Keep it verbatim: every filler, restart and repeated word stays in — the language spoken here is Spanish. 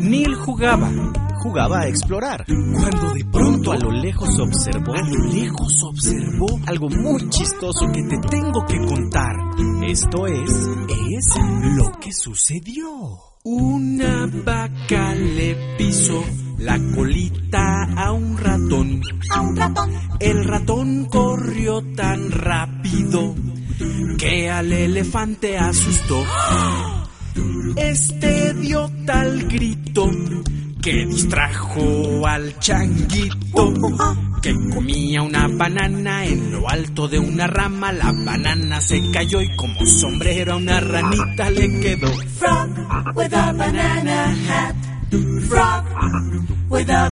Neil jugaba, jugaba a explorar, cuando de pronto a lo lejos observó, a lo lejos observó algo muy chistoso que te tengo que contar. Esto es, es lo que sucedió. Una vaca le pisó la colita a un ratón. A un ratón. El ratón corrió tan rápido que al elefante asustó. Este dio tal grito que distrajo al changuito, que comía una banana en lo alto de una rama. La banana se cayó y como sombrero a una ranita le quedó. Frog with a banana hat. Frog with a